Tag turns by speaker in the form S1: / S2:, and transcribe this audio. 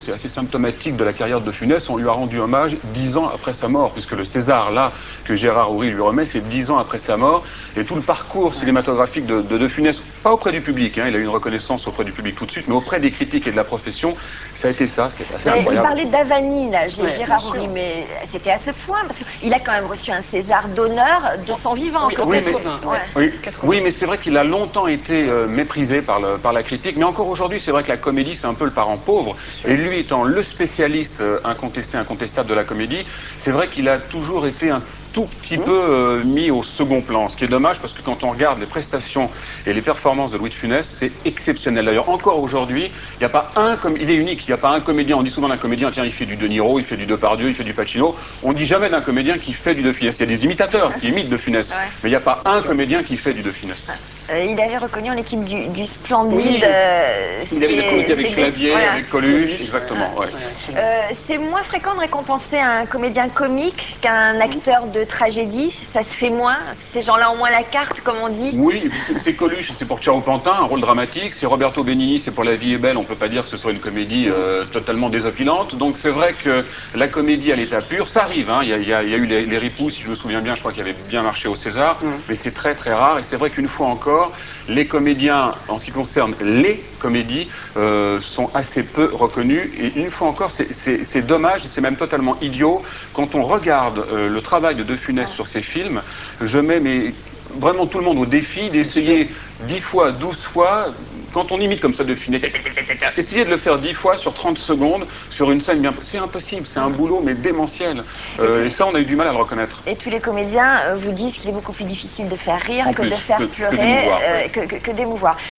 S1: C'est assez symptomatique de la carrière de De Funès. On lui a rendu hommage 10 ans après sa mort, puisque le César, là, que Gérard Houry lui remet, c'est 10 ans après sa mort. Et tout le parcours cinématographique de Funès, pas auprès du public, hein, il a eu une reconnaissance auprès du public tout de suite, mais auprès des critiques et de la profession, ça a été ça, ce qui est assez incroyable.
S2: Il parlait d'Avani, là, Gérard Houry, mais c'était à ce point, parce qu'il a quand même reçu un César d'honneur de son vivant.
S1: Oui, mais c'est vrai qu'il a longtemps été méprisé par la critique, mais encore aujourd'hui, c'est vrai que la comédie, c'est un peu le parent pauvre, et lui étant le spécialiste incontestable de la comédie, c'est vrai qu'il a toujours été un tout petit peu mis au second plan, ce qui est dommage parce que quand on regarde les prestations et les performances de Louis de Funès, c'est exceptionnel. D'ailleurs, encore aujourd'hui, il n'y a pas il est unique, il n'y a pas un comédien, on dit souvent d'un comédien, tiens, il fait du De Niro, il fait du Depardieu, il fait du Pacino, on dit jamais d'un comédien qui fait du De Funès. Il y a des imitateurs qui imitent De Funès, mais il n'y a pas un comédien qui fait du De Funès.
S2: Il avait reconnu en équipe du Splendide.
S1: Oui. Il avait comité avec Clavier, avec Coluche, exactement.
S2: C'est moins fréquent de récompenser un comédien comique qu'un acteur de tragédie. Ça se fait moins. Ces gens-là ont moins la carte, comme on dit.
S1: Oui, et puis c'est Coluche, c'est pour Ciao Pantin, un rôle dramatique. C'est Roberto Benigni, c'est pour La vie est belle. On peut pas dire que ce soit une comédie totalement désopilante. Donc c'est vrai que la comédie à l'état pur, ça arrive. Hein. Il y a eu les Ripoux, si je me souviens bien, je crois qu'il avait bien marché au César. Mais c'est très très rare. Et c'est vrai qu'une fois encore, les comédiens, en ce qui concerne les comédies, sont assez peu reconnus. Et une fois encore, c'est dommage, c'est même totalement idiot. Quand on regarde le travail de Funès sur ces films, je mets vraiment tout le monde au défi d'essayer 10 fois, 12 fois, quand on imite comme ça De Funès, essayer de le faire 10 fois sur 30 secondes sur une scène bien... C'est impossible, c'est un boulot mais démentiel. Et ça, on a eu du mal à le reconnaître.
S2: Et tous les comédiens vous disent qu'il est beaucoup plus difficile de faire rire que de faire pleurer, que d'émouvoir.